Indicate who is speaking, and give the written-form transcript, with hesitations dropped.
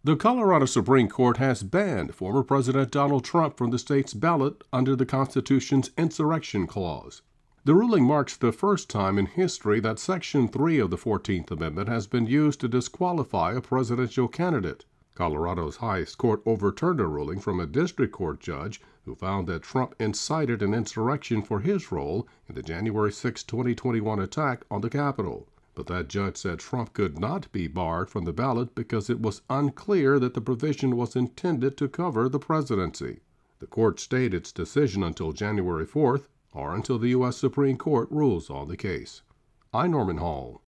Speaker 1: The Colorado Supreme Court has banned former President Donald Trump from the state's ballot under the Constitution's Insurrection Clause. The ruling marks the first time in history that Section 3 of the 14th Amendment has been used to disqualify a presidential candidate. Colorado's highest court overturned a ruling from a district court judge who found that Trump incited an insurrection for his role in the January 6, 2021 attack on the Capitol. But that judge said Trump could not be barred from the ballot because it was unclear that the provision was intended to cover the presidency. The court stayed its decision until January 4th, or until the U.S. Supreme Court rules on the case. I'm Norman Hall.